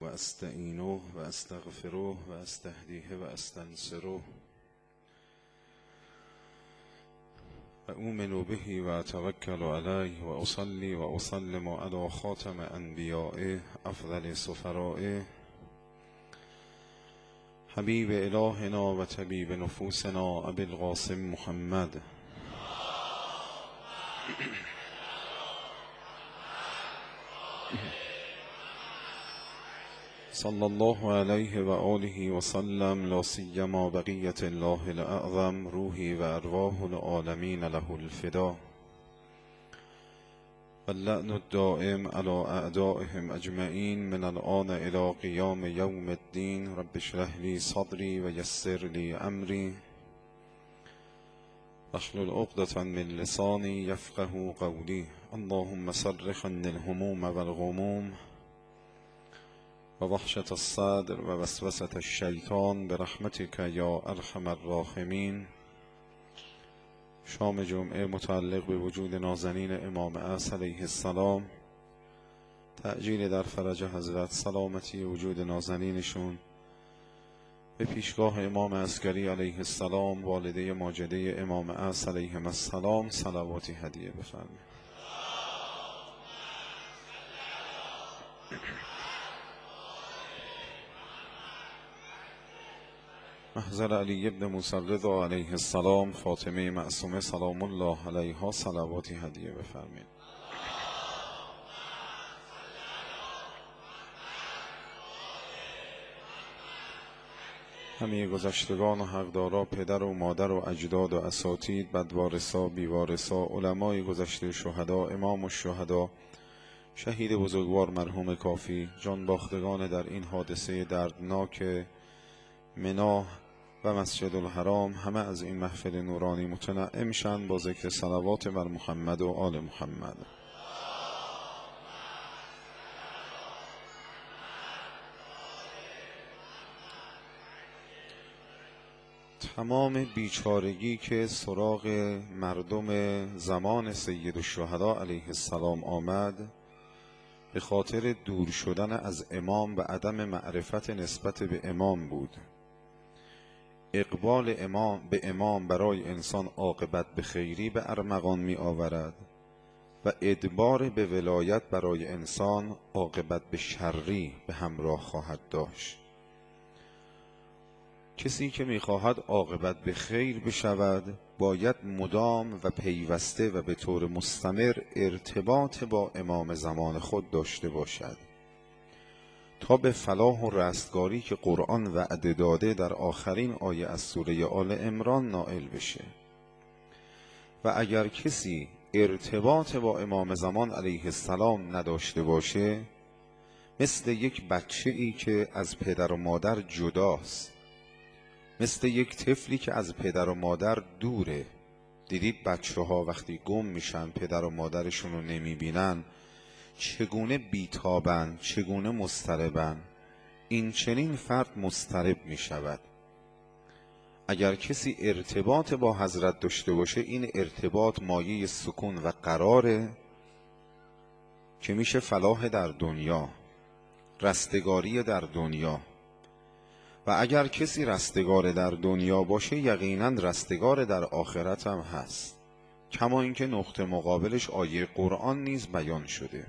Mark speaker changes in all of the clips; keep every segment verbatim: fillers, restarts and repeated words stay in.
Speaker 1: واستعینه واستغفره واستهدیه واستنصره وأؤمن به وأتوكل عليه وأصلي وأسلم على خاتم أنبيائه أفضل سفرائه حبیب الهنا و طبیب نفوسنا ابی القاسم محمد صلی الله علیه و آله و سلم، لا سیما بقیت الله الاعظم روحی و ارواح العالمین له الفدا واللعن الدائم على اعدائهم اجمعین من الآن الى قیام یوم الدین. رب اشرح لی صدری و یسر لی امری واحلل عقدة من لسانی یفقهوا قولی. اللهم صرف عني الهموم والغموم و وحشة الصدر و وسوسة الشیطان برحمتک یا ارحم الراحمین. شام جمعه متعلق به وجود نازنین امام عصر علیه السلام، تعجیل در فرج حضرت، سلامتی وجود نازنینشون، به پیشگاه امام عسکری علیه السلام والده ماجده امام عصر علیه السلام صلواتی هدیه بفرمایید. محضر علی ابن موسی الرضا علیه السلام فاطمه معصومه سلام الله علیها صلواتی هدیه بفرمایید. همه گذشتگان و حقدارا، پدر و مادر و اجداد و اساتید، بدوارثا بیوارثا، علمای گذشته، شهدا، امام الشهدا، شهید بزرگوار مرحوم کافی، جان باختگان در این حادثه دردناک منا و مسجد الحرام، همه از این محفل نورانی متنعم شن با ذکر صلوات بر محمد و آل محمد. تمام بیچارگی که سراغ مردم زمان سید الشهدا علیه السلام آمد به خاطر دور شدن از امام و عدم معرفت نسبت به امام بود. اقبال امام به امام برای انسان عاقبت به خیری به ارمغان می آورد و ادبار به ولایت برای انسان عاقبت به شری به همراه خواهد داشت. کسی که می خواهد عاقبت به خیر بشود باید مدام و پیوسته و به طور مستمر ارتباط با امام زمان خود داشته باشد تا به فلاح و رستگاری که قرآن وعده داده در آخرین آیه از سوره آل عمران نائل بشه. و اگر کسی ارتباط با امام زمان علیه السلام نداشته باشه، مثل یک بچه ای که از پدر و مادر جداست، مثل یک طفلی که از پدر و مادر دوره. دیدید بچه ها وقتی گم میشن پدر و مادرشون رو نمیبینن چگونه بیتابن، چگونه مضطربن. این چنین فرد مضطرب می شود. اگر کسی ارتباط با حضرت داشته باشه، این ارتباط مایه سکون و قراره که میشه فلاح در دنیا، رستگاری در دنیا. و اگر کسی رستگار در دنیا باشه، یقینا رستگار در آخرت هم هست، کما اینکه نقطه مقابلش آیه قرآن نیز بیان شده.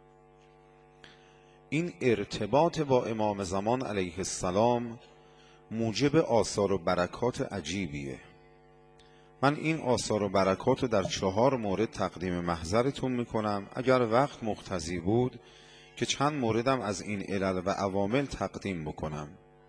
Speaker 1: این ارتباط با امام زمان علیه السلام موجب آثار و برکات عجیبیه. من این آثار و برکات رو در چهار مورد تقدیم محضرتون میکنم. اگر وقت مقتضی بود که چند موردم از این علل و عوامل تقدیم بکنم.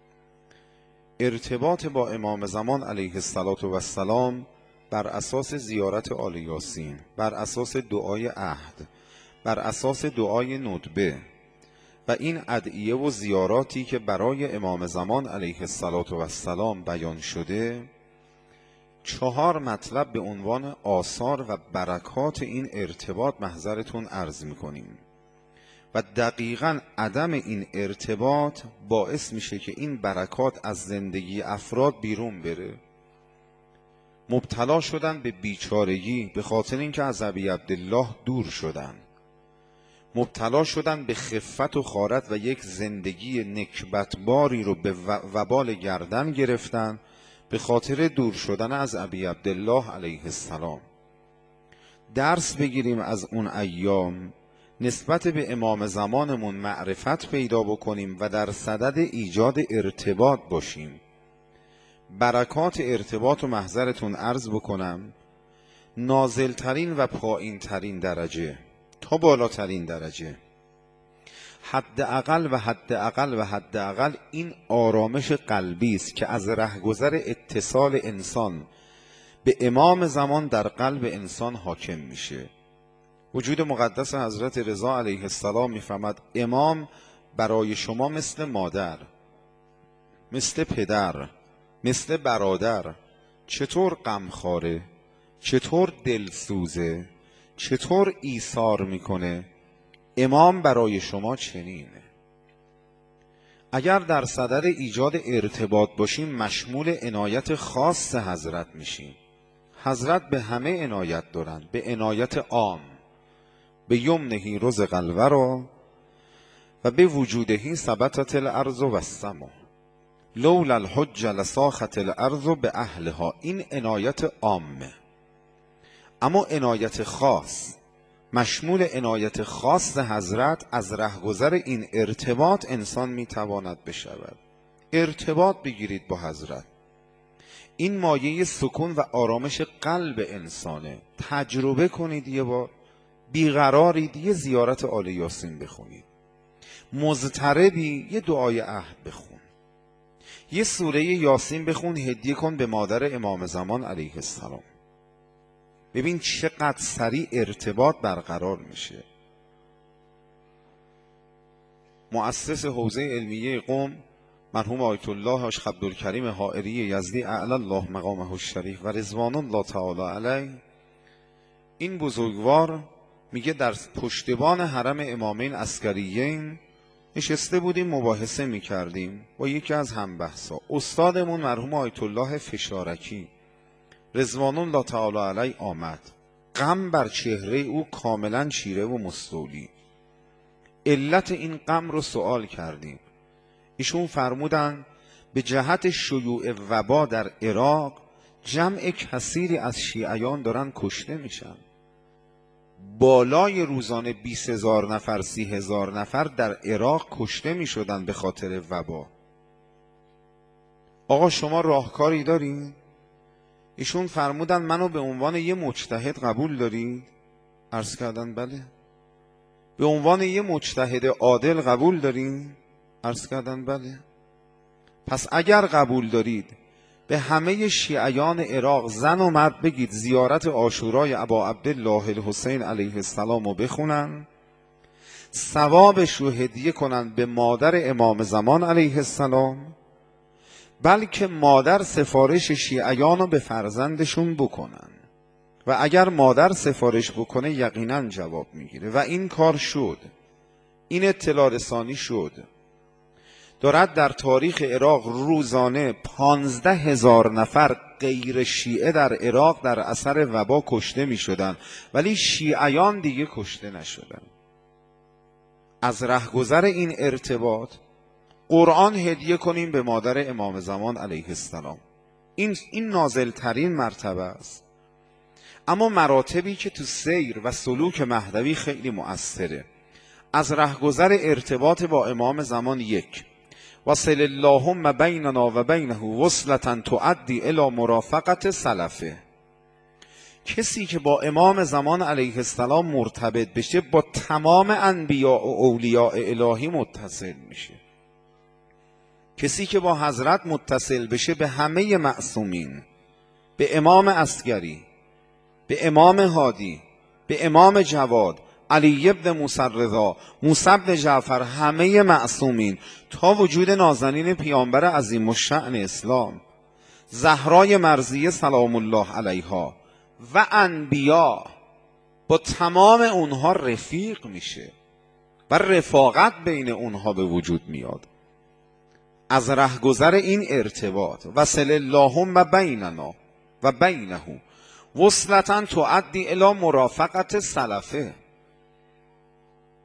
Speaker 1: ارتباط با امام زمان علیه السلام بر اساس زیارت آل یاسین، بر اساس دعای عهد، بر اساس دعای ندبه و این ادعیه و زیاراتی که برای امام زمان علیه السلام بیان شده، چهار مطلب به عنوان آثار و برکات این ارتباط محضرتون عرض میکنیم. و دقیقاً عدم این ارتباط باعث میشه که این برکات از زندگی افراد بیرون بره. مبتلا شدن به بیچارگی به خاطر اینکه از ابی عبدالله دور شدن. مبتلا شدن به خفت و خارت و یک زندگی نکبتباری رو به وبال گردن گرفتن به خاطر دور شدن از ابی عبدالله علیه السلام. درس بگیریم از اون ایام، نسبت به امام زمانمون معرفت پیدا بکنیم و در صدد ایجاد ارتباط باشیم. برکات ارتباط و محضرتون عرض بکنم، نازلترین و پایین ترین درجه تا بالاترین درجه، حد اقل و حد اقل و حد اقل این آرامش قلبی است که از رهگذر اتصال انسان به امام زمان در قلب انسان حاکم میشه. وجود مقدس حضرت رضا علیه السلام میفهمد امام برای شما مثل مادر، مثل پدر، مثل برادر. چطور غمخواره، چطور دلسوزه، چطور ایثار میکنه، امام برای شما چنینه. اگر در صدد ایجاد ارتباط باشیم مشمول عنایت خاص حضرت میشیم. حضرت به همه عنایت دارن، به عنایت عام، به یمنهی رزق الورا و به وجودهی ثبتت الارض و السما لولا الحج لساخت الارض به اهلها. این عنایت عامه. اما عنایت خاص، مشمول عنایت خاص حضرت، از رهگذر این ارتباط انسان میتواند بشود. ارتباط بگیرید با حضرت، این مایه سکون و آرامش قلب انسانه. تجربه کنید یه بار. بیقرارید یه زیارت آل یاسین بخونید، مضطربی یه دعای عهد بخون، یه سوره یاسین بخون، هدیه کن به مادر امام زمان علیه السلام. ببین چقدر سریع ارتباط برقرار میشه. مؤسس حوزه علمیه قم مرحوم آیت الله حاج عبدالکریم حائری یزدی اعلی الله مقامه الشریف و رضوان الله تعالی علیه، این بزرگوار میگه در پشتبان حرم امامین عسکریین نشسته بودیم مباحثه میکردیم با یکی از همبحثا. استادمون مرحوم آیت الله فشارکی رضوان الله تعالی علیه آمد. غم بر چهره او کاملا چیره و مستولی. علت این غم رو سوال کردیم. ایشون فرمودن به جهت شیوع وبا در عراق جمع کثیری از شیعیان دارن کشته میشن. بالای روزانه بیست هزار نفر، سی هزار نفر در عراق کشته میشدن به خاطر وبا. آقا شما راهکاری دارین؟ ایشون فرمودن منو به عنوان یه مجتهد قبول دارید؟ عرض کردن بله. به عنوان یه مجتهد عادل قبول دارین؟ عرض کردن بله. پس اگر قبول دارید به همه شیعیان عراق زن و مرد بگید زیارت عاشورای ابا عبدالله الحسین علیه السلام رو بخونن، ثوابش رو هدیه کنن به مادر امام زمان علیه السلام، بلکه مادر سفارش شیعیان رو به فرزندشون بکنن و اگر مادر سفارش بکنه یقینا جواب میگیره. و این کار شد، این اطلاع رسانی شد. دارد در تاریخ عراق روزانه پانزده هزار نفر غیر شیعه در عراق در اثر وبا کشته می شدن، ولی شیعیان دیگه کشته نشدن. از رهگذر این ارتباط قرآن هدیه کنیم به مادر امام زمان علیه السلام. این این نازلترین مرتبه است. اما مراتبی که تو سیر و سلوک مهدوی خیلی مؤثره. از رهگذر ارتباط با امام زمان یک، وصل اللهم بیننا و بینه وصلة تؤدی الی مرافقت سلفه. کسی که با امام زمان علیه السلام مرتبط بشه با تمام انبیاء و اولیاء الهی متصل میشه. کسی که با حضرت متصل بشه به همه معصومین، به امام عسکری، به امام هادی، به امام جواد، علی ابن موسی رضا، موسی ابن جعفر، همه معصومین تا وجود نازنین پیامبر عظیم الشأن اسلام، زهرای مرضیه سلام الله علیها و انبیا، با تمام اونها رفیق میشه و رفاقت بین اونها به وجود میاد. از رهگذر این ارتباط وصل اللهم بیننا و بینه وصلة تؤدی الی مرافقت سلفه.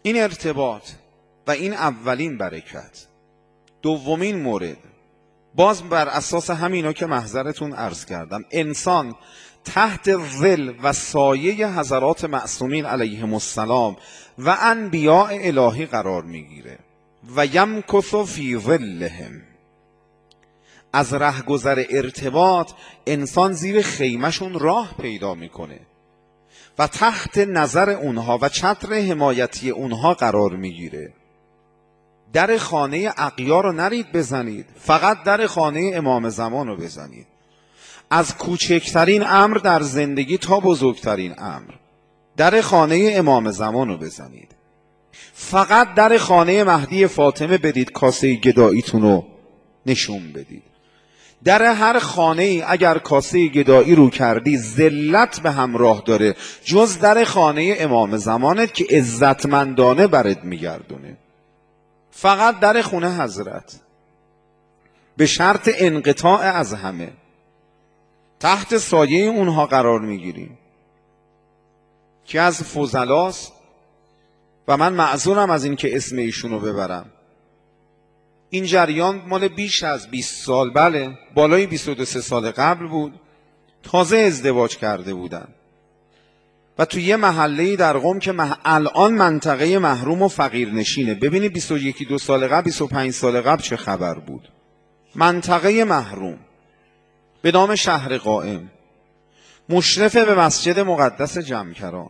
Speaker 1: این ارتباط و این اولین برکت. دومین مورد، باز بر اساس همینا که محضرتون عرض کردم، انسان تحت ظل و سایه حضرات معصومین علیهم السلام و انبیاء الهی قرار میگیره و یمکث فی ظلهم. از رهگذر ارتباط انسان زیر خیمهشون راه پیدا میکنه و تحت نظر اونها و چتر حمایتی اونها قرار میگیره. در خانه اغیار رو نرید بزنید، فقط در خانه امام زمان رو بزنید. از کوچکترین امر در زندگی تا بزرگترین امر، در خانه امام زمان رو بزنید. فقط در خانه مهدی فاطمه بدید کاسه گداییتون رو نشون بدید. در هر خانه ای اگر کاسه گدایی رو کردی ذلت به همراه داره، جز در خانه امام زمانت که عزتمندانه برد میگردونه. فقط در خونه حضرت، به شرط انقطاع از همه، تحت سایه اونها قرار میگیریم که از فضلاست و من معذورم از این که اسم ایشونو ببرم. این جریان مال بیش از بیست سال، بله بالای بیست و دو سال قبل بود. تازه ازدواج کرده بودن و توی یه محله‌ای در قم که مح... الان منطقه محروم و فقیر نشینه. ببینید بیست و یک دو سال قبل، بیست و پنج سال قبل چه خبر بود. منطقه محروم به نام شهر قائم، مشرف به مسجد مقدس جمکران.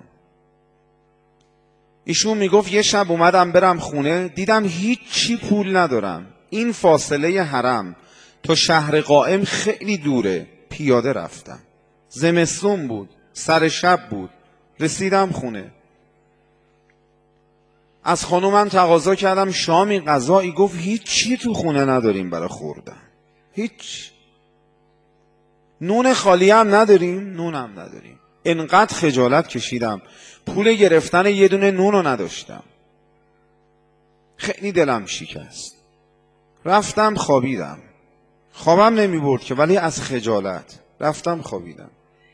Speaker 1: ایشون میگفت یه شب اومدم برم خونه، دیدم هیچی پول ندارم. این فاصله حرم تا شهر قائم خیلی دوره، پیاده رفتم. زمستون بود، سر شب بود، رسیدم خونه. از خانومم تقاضا کردم شامی غذایی، گفت هیچی تو خونه نداریم برای خوردن، هیچ. نون خالی هم نداریم، نون هم نداریم. انقدر خجالت کشیدم، پول گرفتن یه دونه نون رو نداشتم. خیلی دلم شکست. رفتم خوابیدم. خوابم نمی برد که، ولی از خجالت رفتم خوابیدم.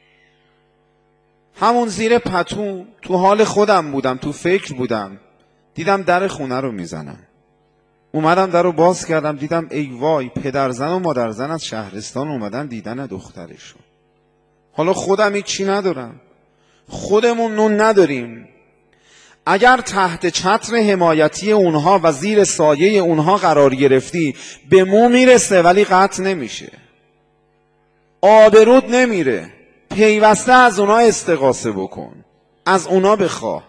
Speaker 1: همون زیر پتو تو حال خودم بودم، تو فکر بودم، دیدم در خونه رو میزنم. اومدم در رو باز کردم، دیدم ای وای، پدرزن و مادرزن از شهرستان اومدن دیدن دخترشون. حالا خودم هیچ چی ندارم، خودمون نون نداریم. اگر تحت چتر حمایتی اونها و زیر سایه اونها قرار گرفتی، به مو میرسه ولی قطع نمیشه، آبرود نمیره. پیوسته از اونها استغاثه بکن، از اونها بخواه.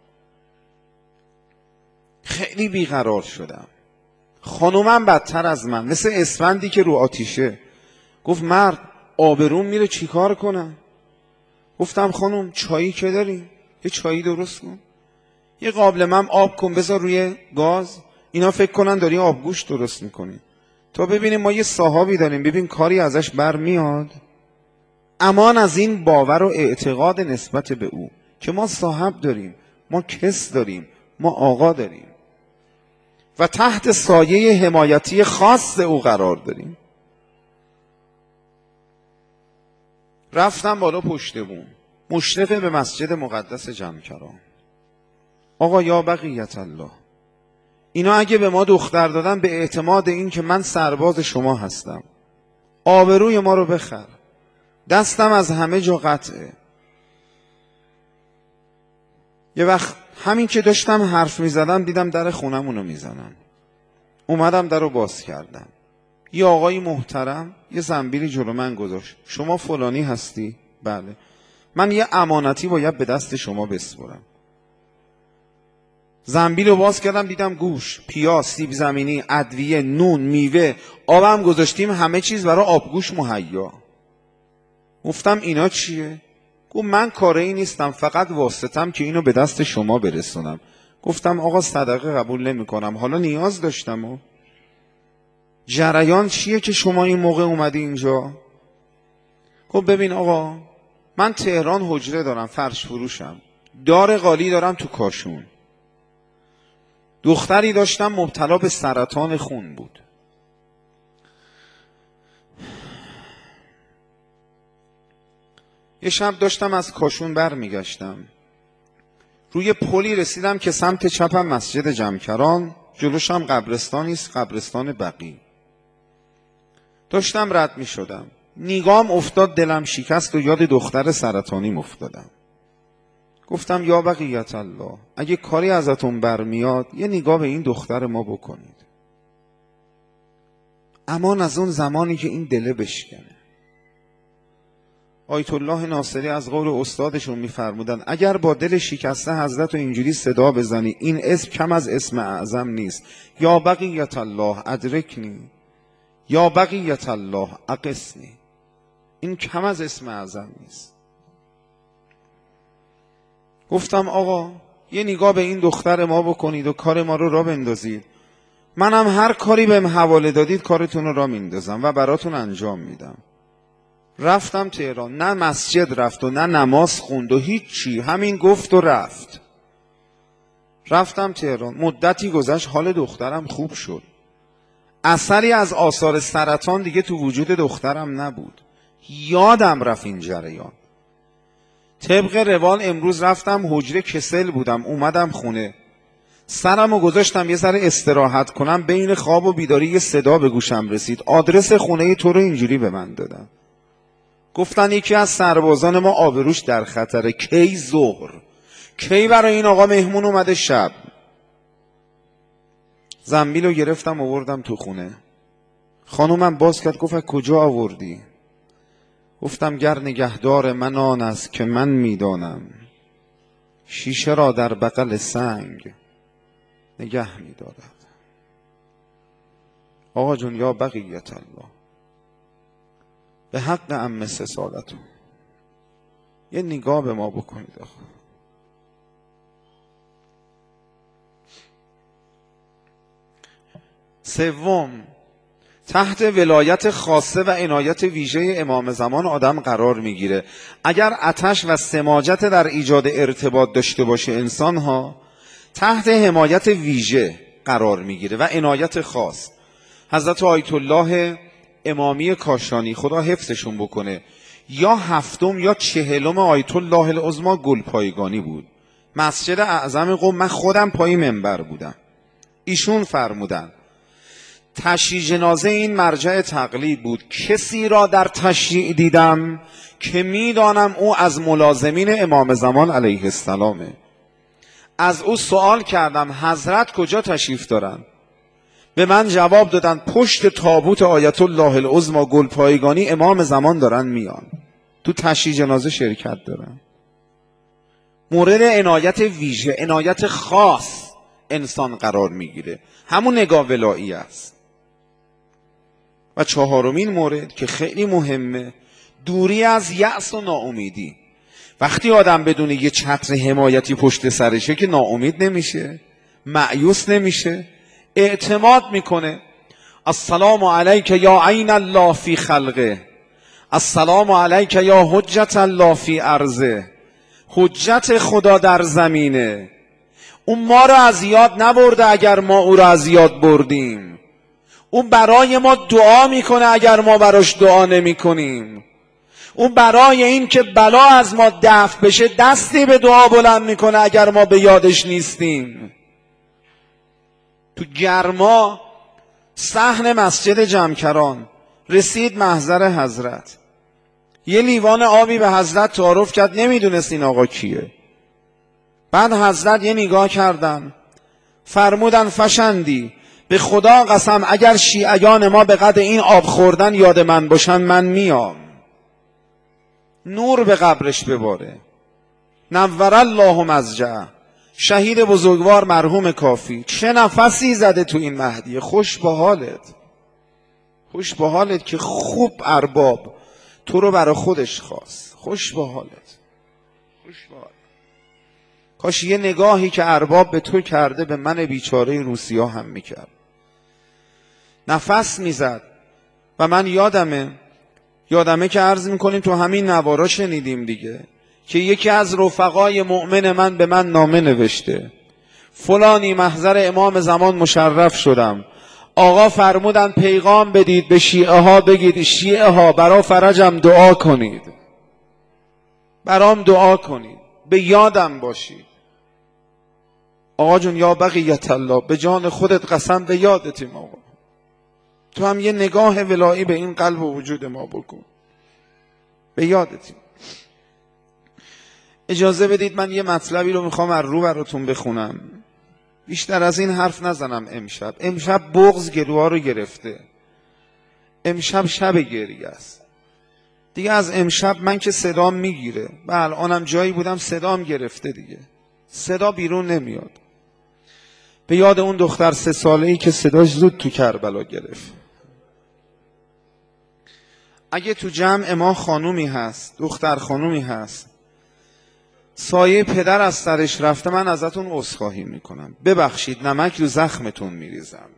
Speaker 1: خیلی بیقرار شدم. خانومم بدتر از من، مثل اسفندی که رو آتیشه. گفت مرد آبروم میره چیکار کنم؟ گفتم خانوم چایی که داری؟ یه چایی درست کن، یه قابلمم آب کن بذار روی گاز. اینا فکر کنن داری آبگوش درست میکنی. تا ببینیم ما یه صاحبی داریم، ببین کاری ازش بر میاد. امان از این باور و اعتقاد نسبت به او که ما صاحب داریم، ما کس داریم، ما آقا داریم و تحت سایه حمایتی خاص او قرار داریم. رفتم بالا پشت بوم، مشرف به مسجد مقدس جمکران. آقا یا بقیت الله، اینا اگه به ما دختر دادن به اعتماد این که من سرباز شما هستم، آبروی ما رو بخر، دستم از همه جا قطعه. یه وقت همین که داشتم حرف می زدم دیدم در خونمونو می زنن. اومدم در رو باز کردم. یه آقای محترم یه زنبیلی جلو من گذاشت. شما فلانی هستی؟ بله. من یه امانتی باید به دست شما بسپرم. زنبیل رو باز کردم، دیدم گوش، پیاز، سیب زمینی، ادویه، نون، میوه، آبم گذاشتیم، همه چیز برای آبگوش مهیا. گفتم اینا چیه؟ گفت من کاری نیستم، فقط واسطم که اینو به دست شما برسونم. گفتم آقا صدقه قبول نمی کنم، حالا نیاز داشتم. و جریان چیه که شما این موقع اومدی اینجا؟ گفت ببین آقا، من تهران حجره دارم، فرش فروشم، دار قالی دارم تو کاشون. دختری داشتم مبتلا به سرطان خون بود. یه شب داشتم از کاشون بر میگشتم، روی پلی رسیدم که سمت چپم مسجد جمکران، جلوشم قبرستانی است، قبرستان بقیع. داشتم رد می شدم، نیگام افتاد، دلم شکست و یاد دختر سرطانیم افتادم. گفتم یا بقیت الله، اگه کاری ازتون برمیاد یه نگاه به این دختر ما بکنید. امان از اون زمانی که این دله بشکنه. آیت الله ناصری از قول استادشون میفرمودن اگر با دل شکسته حضرت رو اینجوری صدا بزنی، این اسم کم از اسم اعظم نیست. یا بقیت الله ادرکنی، یا بقیت الله اقسنی، این کم از اسم اعظم نیست. گفتم آقا یه نگاه به این دختر ما بکنید و کار ما رو را بندازید، منم هر کاری بهم حواله دادید کارتون رو را میندازم و براتون انجام میدم. رفتم تهران، نه مسجد رفت و نه نماز خوند و هیچی، همین گفت و رفت. رفتم تهران، مدتی گذشت، حال دخترم خوب شد، اثری از آثار سرطان دیگه تو وجود دخترم نبود. یادم رفت این جریان. طبق روال امروز رفتم حجره، کسل بودم، اومدم خونه، سرمو گذاشتم یه ذره استراحت کنم، بین خواب و بیداری یه صدا به گوشم رسید، آدرس خونه تو رو اینجوری به من دادن. گفتن یکی از سربازان ما آبروش در خطره. کی؟ ظهر. کی برای این آقا مهمون اومده؟ شب. زنبیل رو گرفتم آوردم تو خونه. خانومم باز کرد، گفت کجا آوردی؟ گفتم گر نگهدار من آن است که من میدانم، شیشه را در بغل سنگ نگه میدارد. آقا جون یا بقیت الله، به حق عمه سه سالتون یه نگاه به ما بکنید. آقا سوم، تحت ولایت خاصه و عنایت ویژه امام زمان آدم قرار میگیره. اگر آتش و سماجت در ایجاد ارتباط داشته باشه انسان ها، تحت حمایت ویژه قرار میگیره و عنایت خاص. حضرت آیت الله امامی کاشانی خدا حفظشون بکنه، یا هفتم یا چهلم آیت الله العظمی گلپایگانی بود، مسجد اعظم قم. من خودم پای منبر بودم، ایشون فرمودن تشییع جنازه این مرجع تقلید بود. کسی را در تشییع دیدم که میدانم او از ملازمین امام زمان علیه السلامه. از او سوال کردم حضرت کجا تشریف دارن؟ به من جواب دادن پشت تابوت آیت الله العظمی گلپایگانی امام زمان دارن میان، تو تشییع جنازه شرکت دارن. مورد عنایت ویژه، عنایت خاص انسان قرار میگیره، همون نگاه ولایی است. و چهارمین مورد که خیلی مهمه، دوری از یأس و ناامیدی. وقتی آدم بدونه یه چتر حمایتی پشت سرشه که ناامید نمیشه، مایوس نمیشه، اعتماد میکنه. السلام علیک یا عین الله فی خلقه، السلام علیک یا حجت الله فی ارضه، حجت خدا در زمینه. اون ما رو از یاد نبرده اگر ما او رو از یاد بردیم، اون برای ما دعا میکنه اگر ما براش دعا نمی کنیم. اون برای این که بلا از ما دفع بشه دستی به دعا بلند میکنه اگر ما به یادش نیستیم. تو گرما صحن مسجد جمکران رسید محضر حضرت، یه لیوان آبی به حضرت تعارف کرد، نمیدونست این آقا کیه. بعد حضرت یه نگاه کردن، فرمودن فشندی به خدا قسم اگر شیعیان ما به قدر این آب خوردن یاد من باشن من میام. نور به قبرش بباره. نور الله مضجعه، شهید بزرگوار مرحوم کافی، چه نفسی زده تو این مهدیه. خوش به حالت، خوش به حالت که خوب ارباب تو رو برای خودش خواست. خوش به حالت، خوش به حالت. کاش یه نگاهی که ارباب به تو کرده به من بیچاره روسیا هم میکرد. نفس میزد. و من یادمه یادمه که عرض میکنیم تو همین نوارا شنیدیم دیگه، که یکی از رفقای مؤمن من به من نامه نوشته، فلانی محضر امام زمان مشرف شدم، آقا فرمودن پیغام بدید به شیعه ها، بگید شیعه ها برا فرجم دعا کنید، برام دعا کنید، به یادم باشید. آقا جون یا بقیت الله، به جان خودت قسم به یادتیم آقا. تو هم یه نگاه ولایی به این قلب و وجود ما بکن، به یادتیم. اجازه بدید من یه مطلبی رو میخوام از رو براتون بخونم، بیشتر از این حرف نزنم. امشب امشب بغض گلوها رو گرفته، امشب شب گریه است دیگه. از امشب من که صدام میگیره و الانم جایی بودم صدام گرفته دیگه، صدا بیرون نمیاد. به یاد اون دختر سه ساله‌ای که صداش زود تو کربلا گرفت. اگه تو جمع ما خانومی هست، دختر خانومی هست سایه پدر از سرش رفته، من ازتون عذرخواهی میکنم، ببخشید، نمک رو زخمتون میریزم.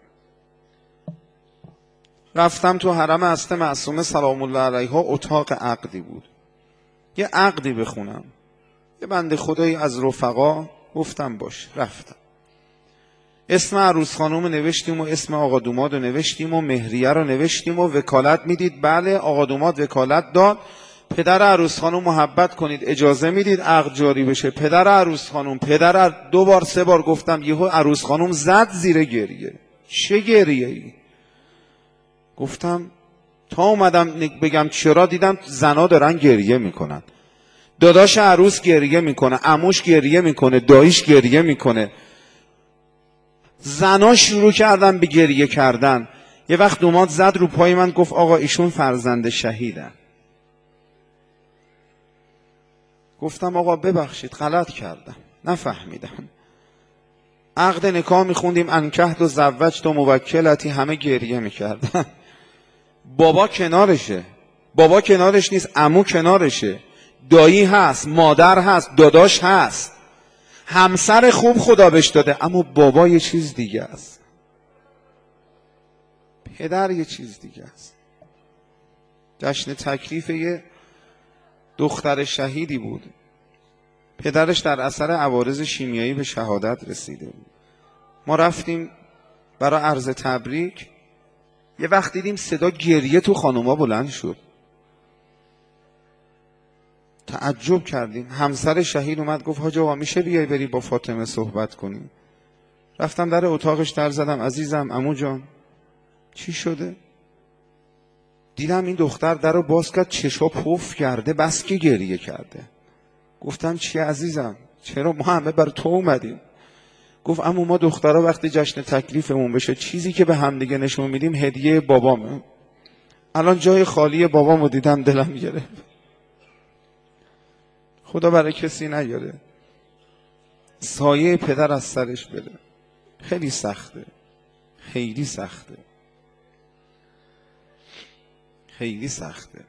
Speaker 1: رفتم تو حرم حضرت معصومه سلام الله علیها، اتاق عقدی بود، یه عقدی بخونم. یه بنده خدایی از رفقا گفتم باش، رفتم. اسم عروس خانوم نوشتیم و اسم آقا دوماد رو نوشتیم و مهریه رو نوشتیم و وکالت میدید. بله، آقا دوماد وکالت داد. پدر عروس خانوم محبت کنید، اجازه میدید عقد جاری بشه. پدر عروس خانوم، پدر دو بار سه بار گفتم، یهو عروس خانوم زد زیر گریه. چه گریه ای؟ گفتم تا اومدم بگم چرا، دیدم زنا دارن گریه میکنن. داداش عروس گریه میکنه، عموش گریه میکنه، داییش گریه میکنه، زنا شروع کردن به گریه کردن. یه وقت دوماد زد رو پای من، گفت آقا ایشون فرزند شهیدن. گفتم آقا ببخشید غلط کردم، نفهمیدم. عقد نکاح میخوندیم، انکحت و زوجت و موکلتی، همه گریه میکردن. بابا کنارشه، بابا کنارش نیست، عمو کنارشه، دایی هست، مادر هست، داداش هست، همسر خوب خدا بهش داده، اما بابا یه چیز دیگه است، پدر یه چیز دیگه است. جشن تکلیف یه دختر شهیدی بود، پدرش در اثر عوارض شیمیایی به شهادت رسیده بود. ما رفتیم برای عرض تبریک، یه وقت دیدیم صدا گریه تو خانوما بلند شد، تعجب کردیم. همسر شهید اومد گفت حاج آقا میشه بیای بری با فاطمه صحبت کنیم؟ رفتم در اتاقش در زدم، عزیزم عمو جان چی شده؟ دیدم این دختر در رو باز کرد، چشا پف کرده، بس که گریه کرده. گفتم چی عزیزم، چرا؟ ما همه بر تو اومدیم. گفت عمو ما دخترها وقتی جشن تکلیفمون بشه چیزی که به هم دیگه نشون میدیم هدیه بابامه. الان جای خالی بابامو دیدم دلم گرفت. خدا برای کسی نیاره سایه پدر از سرش بره. خیلی سخته، خیلی سخته، خیلی سخته.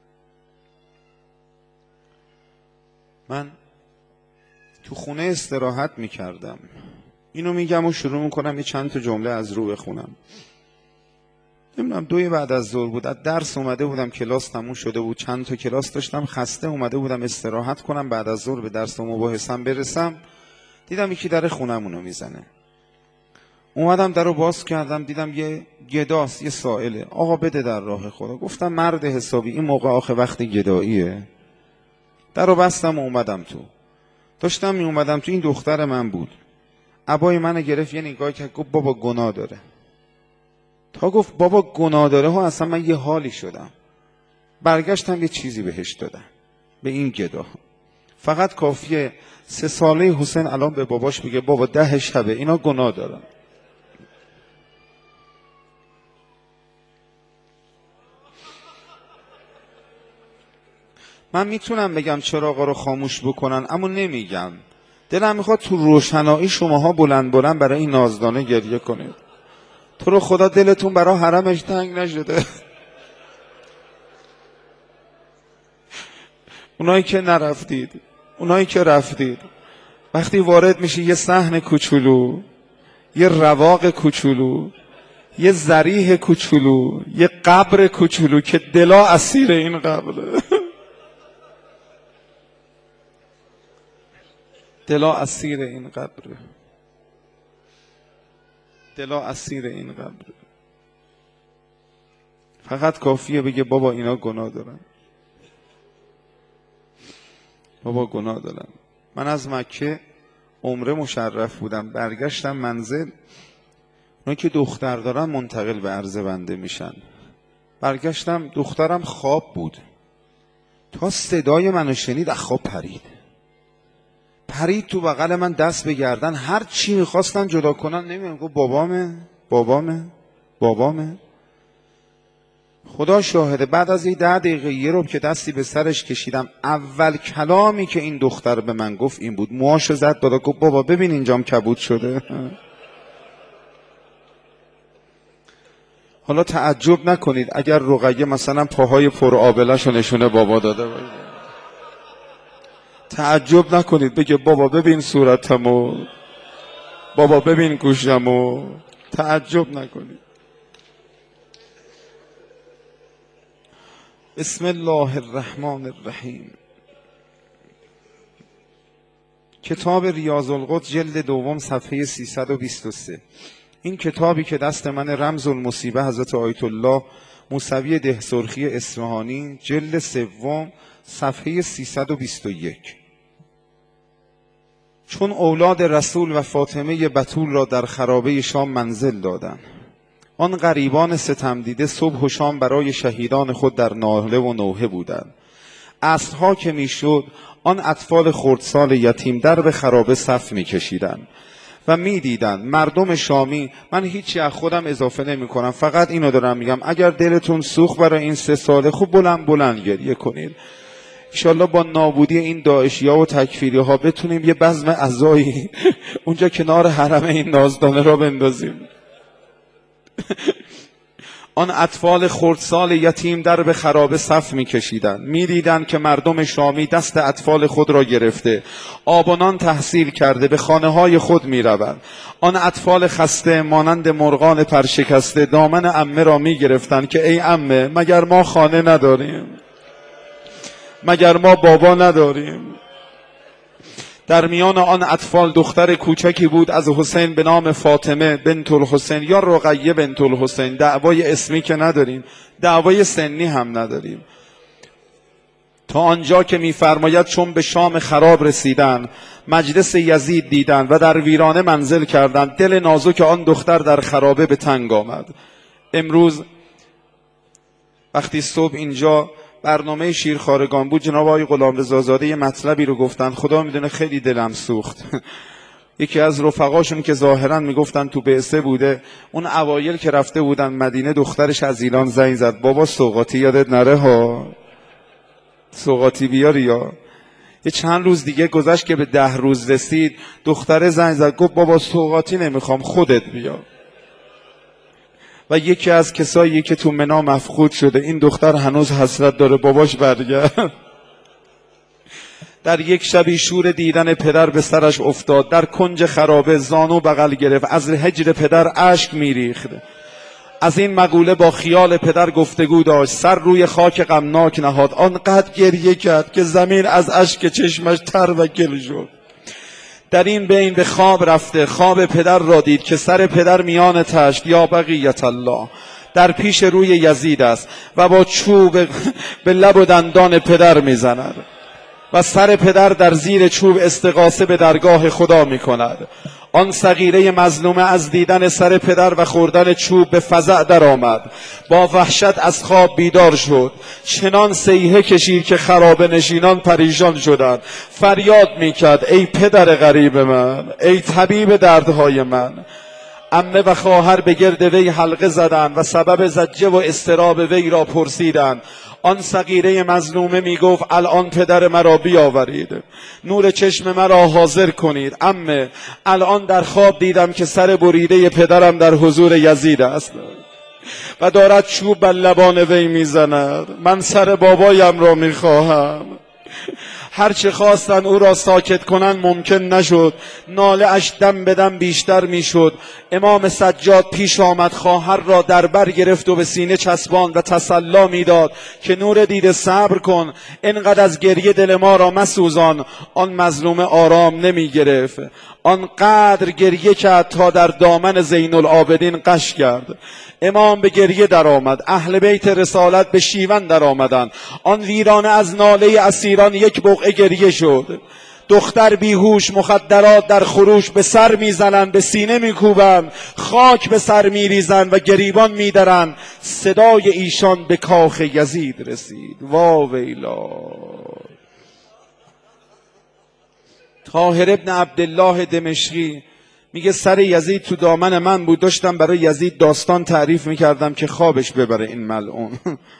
Speaker 1: من تو خونه استراحت میکردم، اینو میگم و شروع میکنم یه چند تا جمله از رو بخونم. نمیدونم دوی بعد از ظهر بود، از درس اومده بودم، کلاس تموم شده بود، چند تا کلاس داشتم، خسته اومده بودم استراحت کنم، بعد از ظهر به درس و مباحثم برسم. دیدم یکی در خونمونو میزنه. اومدم درو باز کردم، دیدم یه گداست، یه سائله. آقا بده در راه خدا. گفتم مرد حسابی، این موقع آخه وقت گداییه. درو بستم و اومدم تو. داشتم می اومدم تو، این دختر من بود، عبای منو گرفت، یه نگاه کرد، گفت بابا گناه داره. تا گفت بابا گناه داره ها اصلا من یه حالی شدم. برگشتم یه چیزی بهش دادم، به این گدا. فقط کافیه سه ساله حسین الان به باباش بگه بابا ده شبه اینا گناه دارن. من میتونم بگم چراغا رو خاموش بکنن، اما نمیگم. دلم میخواد تو روشنایی شماها بلند بلند برای این نازدانه گریه کنید. تو رو خدا دلتون برای حرمش تنگ نشده؟ اونایی که نرفتید، اونایی که رفتید، وقتی وارد میشی یه صحن کوچولو، یه رواق کوچولو، یه ذریح کوچولو، یه قبر کوچولو که دلا اسیر این قبره. دلا اسیر این قبره، دلا اسیر این قبره. فقط کافیه بگه بابا اینا گناه دارن، بابا گناه دارن. من از مکه عمره مشرف بودم، برگشتم منزل، اون که دختر دارن منتقل به عرض بنده میشن. برگشتم دخترم خواب بود، تا صدای منو شنید از خواب پرید پرید تو بغل من، دست به گردن، هر چی میخواستن جدا کنن نمیدونم، گفت بابامه بابامه بابامه. خدا شاهده بعد از این ده دقیقه یه رو که دستی به سرش کشیدم، اول کلامی که این دختر به من گفت این بود، موهاشو زد بالا، گفت بابا ببین اینجام کبود شده. حالا تعجب نکنید اگر رقیه مثلا پاهای پر آبله‌شو نشونه بابا داده باشه، تعجب نکنید بگه بابا ببین صورتمو، بابا ببین گوشمو، تعجب نکنید. بسم الله الرحمن الرحیم. کتاب ریاض القدس جلد دوم صفحه سیصد و بیست و سه. این کتابی که دست من، رمز المصیبه حضرت آیت الله موسوی دهسرخی اصفهانی، جلد سوم صفحه سیصد و بیست و یک. چون اولاد رسول و فاطمه بتول را در خرابه شام منزل دادند، آن غریبان ستم دیده صبح و شام برای شهیدان خود در ناله و نوحه بودند. عصرها که میشد آن اطفال خردسال یتیم در به خرابه صف میکشیدند و میدیدند مردم شامی، من هیچی از خودم اضافه نمی کنم، فقط اینو دارم میگم اگر دلتون سوخت برای این سه ساله، خوب بلند بلند گریه کنید. انشالله با نابودی این داعشی ها و تکفیری ها بتونیم یه بزم عزایی اونجا کنار حرم این نازدانه را بندازیم. آن اطفال خردسال یتیم در به خرابه صف می کشیدند. می دیدند که مردم شامی دست اطفال خود را گرفته، آبانان تحصیل کرده به خانه های خود می روند. آن اطفال خسته مانند مرغان پرشکسته دامن عمه را می گرفتند که ای عمه، مگر ما خانه نداریم؟ مگر ما بابا نداریم؟ در میان آن اطفال دختر کوچکی بود از حسین به نام فاطمه بنت الحسین یا رقیه بنت الحسین. دعوای اسمی که نداریم، دعوای سنی هم نداریم. تا آنجا که می‌فرماید چون به شام خراب رسیدند، مجلس یزید دیدند و در ویرانه منزل کردند، دل نازک آن دختر در خرابه به تنگ آمد. امروز وقتی صبح اینجا برنامه شیرخوارگان بود، جناب آقای غلامرضا زاده یه مطلبی رو گفتن، خدا میدونه خیلی دلم سوخت. یکی از رفقاشون که ظاهرا میگفتن تو بعثه بوده، اون اوایل که رفته بودن مدینه، دخترش از ایران زنگ زد، بابا سوغاتی یادت نره ها، سوغاتی بیاری. یا یه چند روز دیگه گذشت که به ده روز رسید، دختره زنگ زد گفت بابا سوغاتی نمیخوام، خودت بیا. و یکی از کسایی که تو منا مفقود شده، این دختر هنوز حسرت داره باباش برگرد. در یک شبی شور دیدن پدر به سرش افتاد، در کنج خرابه زانو بغل گرفت، از هجر پدر اشک میریخت. از این مقوله با خیال پدر گفتگو داشت، سر روی خاک غمناک نهاد، آنقدر گریه کرد که زمین از اشک چشمش تر و گل شد. در این بین به خواب رفته، خواب پدر را دید که سر پدر میان تشت یا بقیت الله در پیش روی یزید است و با چوب به لب و دندان پدر میزند و سر پدر در زیر چوب استغاثه به درگاه خدا میکند. آن صغیره مظلومه از دیدن سر پدر و خوردن چوب به فزع در آمد، با وحشت از خواب بیدار شد، چنان صیحه کشید که خرابه نشینان پریشان شدند. فریاد میکرد ای پدر غریب من، ای طبیب دردهای من. عمه و خواهر به گرد وی حلقه زدند و سبب زجه و اضطراب وی را پرسیدند. آن صغیره مظلومه می گفت الان پدر مرا بیاورید، نور چشم مرا حاضر کنید. عمه، الان در خواب دیدم که سر بریده پدرم در حضور یزید است و دارد چوب بر لبان وی می زند. من سر بابایم را می خواهم. هرچه خواستن او را ساکت کنن ممکن نشد، ناله اش دم به دم بیشتر می شد. امام سجاد پیش آمد، خواهر را در بر گرفت و به سینه چسباند و تسلا می داد که نور دیده صبر کن، اینقدر از گریه دل ما را مسوزان. آن مظلومه آرام نمی گرفت، آنقدر گریه کرد تا در دامن زین العابدین غش کرد. امام به گریه در آمد، اهل بیت رسالت به شیون در آمدند. آن ویرانه از ناله اسیران یک بقعه گریه شد.
Speaker 2: دختر بیهوش، مخدرات در خروش، به سر میزنن، به سینه میکوبن، خاک به سر میریزن و گریبان میدرن. صدای ایشان به کاخ یزید رسید. وا ویلا. طاهر ابن عبدالله دمشقی میگه سر یزید تو دامن من بود، داشتم برای یزید داستان تعریف میکردم که خوابش ببره این ملعون.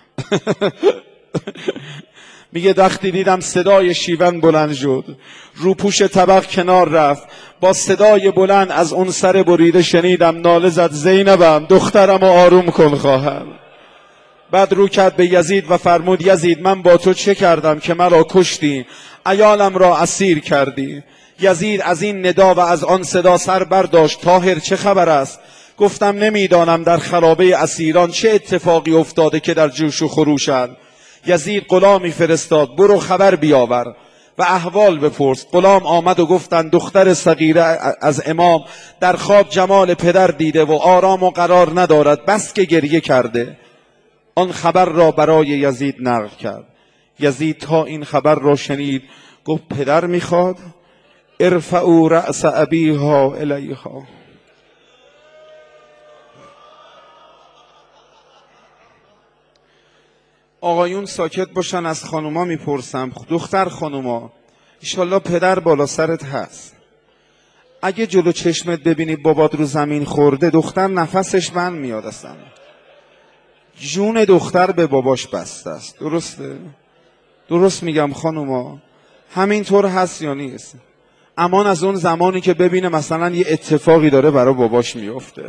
Speaker 2: میگه وقتی دیدم صدای شیون بلند شد، روپوش طبق کنار رفت، با صدای بلند از اون سر بریده شنیدم ناله زد زینبم دخترم آروم کن خواهم. بعد رو کرد به یزید و فرمود یزید من با تو چه کردم که مرا کشتی، عیالم را اسیر کردی؟ یزید از این ندا و از آن صدا سر برداشت. طاهر چه خبر است؟ گفتم نمیدانم در خرابه اسیران چه اتفاقی افتاده که در جوش و خروشند. یزید غلامی فرستاد برو خبر بیاور و احوال بپرس. غلام آمد و گفتند دختر صغیره از امام در خواب جمال پدر دیده و آرام و قرار ندارد، بس که گریه کرده. آن خبر را برای یزید نقل کرد. یزید تا این خبر را شنید گفت پدر میخواد؟ ارفعوا رأس ابیها الیها. آقایون ساکت باشن، از خانوما میپرسم. دختر خانوما انشالله پدر بالا سرت هست. اگه جلو چشمت ببینی بابات رو زمین خورده، دختر نفسش بند میاد، اصلا جون دختر به باباش بسته است. درسته؟ درست میگم خانوما؟ همینطور هست یا نیست؟ امان از اون زمانی که ببینه مثلا یه اتفاقی داره برای باباش میفته.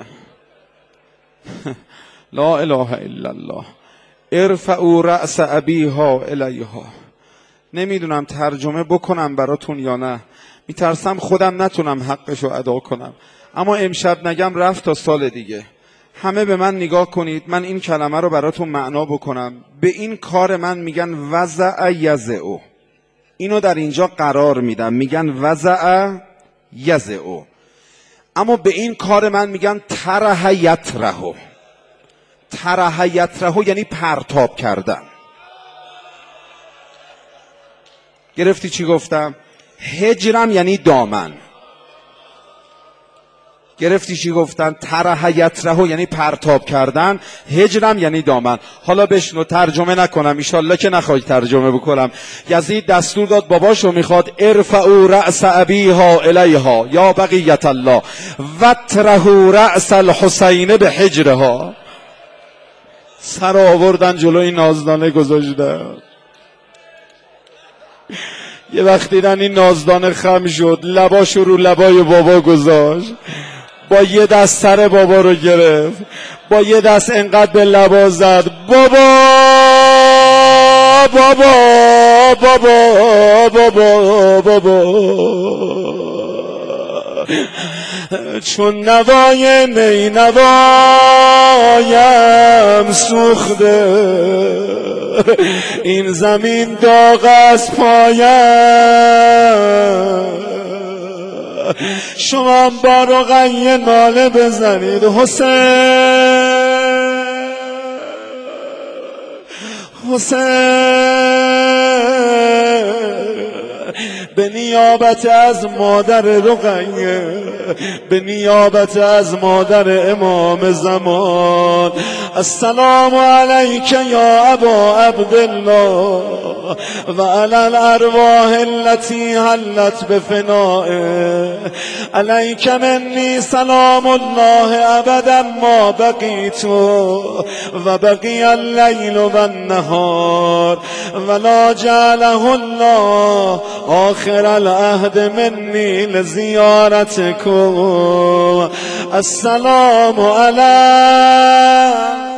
Speaker 2: لا اله الا الله. ارفعوا رأس ابیها الیها. نمیدونم ترجمه بکنم براتون یا نه، میترسم خودم نتونم حقشو ادا کنم، اما امشب نگم رفت تا سال دیگه. همه به من نگاه کنید، من این کلمه رو براتون معنا بکنم. به این کار من میگن وضع یضع. اینو در اینجا قرار میدم، میگن وضع یضع. اما به این کار من میگن طرح یطرح. طرح یطرح یعنی پرتاب کردن. گرفتی چی گفتم؟ هجرم یعنی دامن. گرفتی چی گفتن؟ طرح یطرح یعنی پرتاب کردن، هجرم یعنی دامن. حالا بشنو، ترجمه نکنم ایشالله که نخوای ترجمه بکنم. یزید دستور داد باباشو میخواد ارفعوا رأس ابیها الیها یا بقیت الله وطرحوا رأس الحسین به حجرها. سر آوردن جلوی نازدانه گذاشتن. یه وقت دیدن این نازدانه خم شد، لباشو رو لبای بابا گذاشت، با یه دست سر بابا رو گرفت، با یه دست انقدر به لبا زد بابا بابا بابا بابا بابا. چون نوای نی نوایم سوخته، این زمین داغ از پایم. شما با رقیه ناله بزنید حسین حسین به نیابت از مادر رقیه، به نیابت از مادر امام زمان. السلام علیک یا ابا عبدالله و علی الارواح التي حلت بفنائه. علیک منی سلام الله ابدا ما بقیت و بقی اللیل و النهار ولا جعله الله آخر العهد منی لزیارتکم. السلام علیکم.